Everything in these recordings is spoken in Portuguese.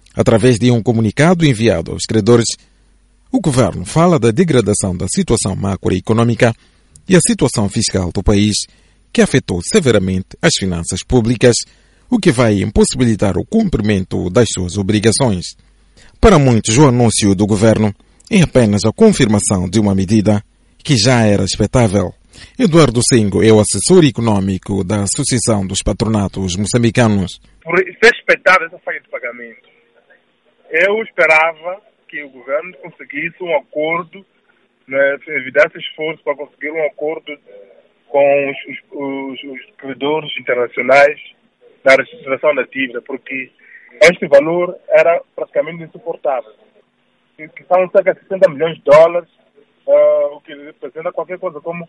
Através de um comunicado enviado aos credores, o governo fala da degradação da situação macroeconômica e a situação fiscal do país, que afetou severamente as finanças públicas, o que vai impossibilitar o cumprimento das suas obrigações. Para muitos, o anúncio do governo é apenas a confirmação de uma medida que já era expectável. Eduardo Sengo é o assessor econômico da Associação dos Patronatos Moçambicanos. Por ser expectável essa falha de pagamento, eu esperava que o governo conseguisse um acordo, evidasse esforço para conseguir um acordo com os credores internacionais da reestruturação da dívida, porque este valor era praticamente insuportável. Que são cerca de 60 milhões de dólares, o que representa qualquer coisa como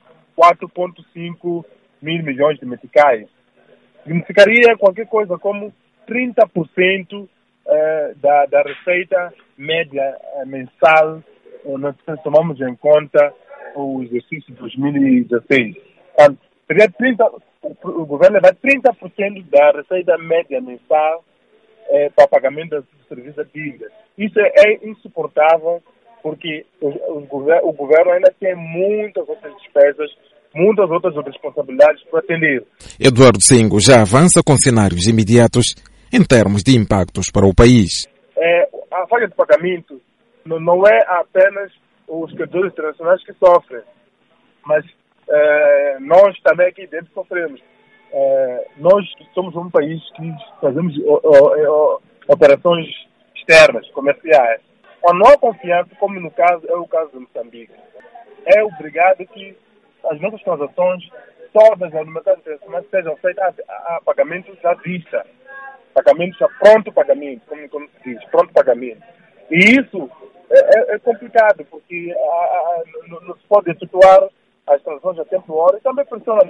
4,5 mil milhões de meticais. Significaria qualquer coisa como 30% da receita média mensal, nós tomamos em conta o exercício de 2016. Seria o governo vai 30% da receita média mensal para pagamento dos serviços de dívida. Isso é insuportável, porque o governo ainda tem muitas outras despesas, muitas outras responsabilidades para atender. Eduardo Sengo já avança com cenários imediatos em termos de impactos para o país. A falha de pagamento não é apenas os credores internacionais que sofrem, mas nós também aqui dentro sofremos. Nós somos um país que fazemos operações externas, comerciais. Não há confiança, como no caso é o caso de Moçambique. É obrigado que as nossas transações, todas no mercado internacional, sejam feitas a pagamento à vista. Pagamento a pronto pagamento, como se diz, pronto pagamento. E isso é complicado, porque não se pode efetuar as transações a tempo e hora e também pressiona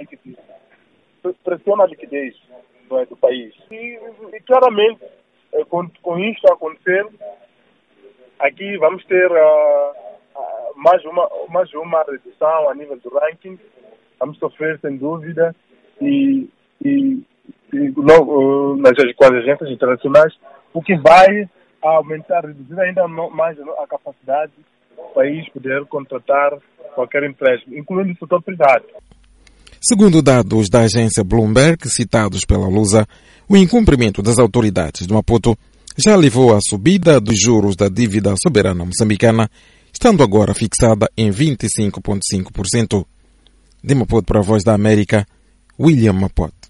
a liquidez do país. E claramente, com isto a acontecer, aqui vamos ter mais uma redução a nível do ranking. Vamos sofrer, sem dúvida, e com as agências internacionais, o que vai aumentar, reduzir ainda mais a capacidade do país poder contratar qualquer empréstimo, incluindo o setor privado. Segundo dados da agência Bloomberg, citados pela Lusa, o incumprimento das autoridades de Maputo já levou à subida dos juros da dívida soberana moçambicana, estando agora fixada em 25,5%. De Maputo para a Voz da América, William Maputo.